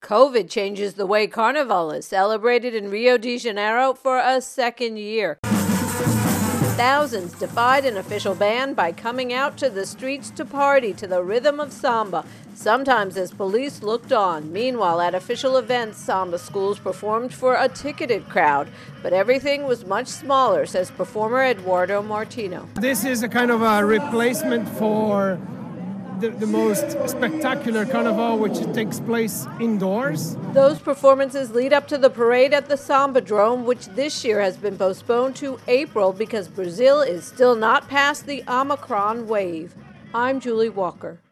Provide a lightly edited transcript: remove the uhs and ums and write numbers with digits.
COVID changes the way Carnival is celebrated in Rio de Janeiro for a second year. Thousands defied an official ban by coming out to the streets to party to the rhythm of samba, sometimes as police looked on. Meanwhile, at official events, samba schools performed for a ticketed crowd, but everything was much smaller, says performer Eduardo Martino. This is a kind of a replacement for the most spectacular carnival, which takes place indoors. Those performances lead up to the parade at the Sambadrome, which this year has been postponed to April because Brazil is still not past the Omicron wave. I'm Julie Walker.